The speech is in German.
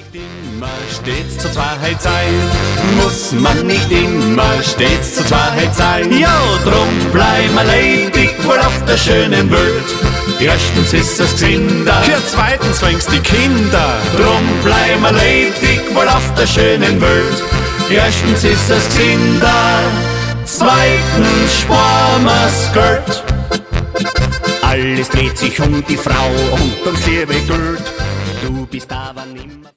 nicht immer stets zur Zweiheit sein? Muss man nicht immer stets zur Zweiheit sein? Ja, drum bleib mal ledig wohl auf der schönen Welt. Erstens ist es gesünder, ja, zweitens fängst die Kinder. Drum bleib mal ledig wohl auf der schönen Welt. Erstens ist es gesünder, zweitens sparen wir's Geld. Alles dreht sich um die Frau und ums liebe Geld. Du bist aber nimmer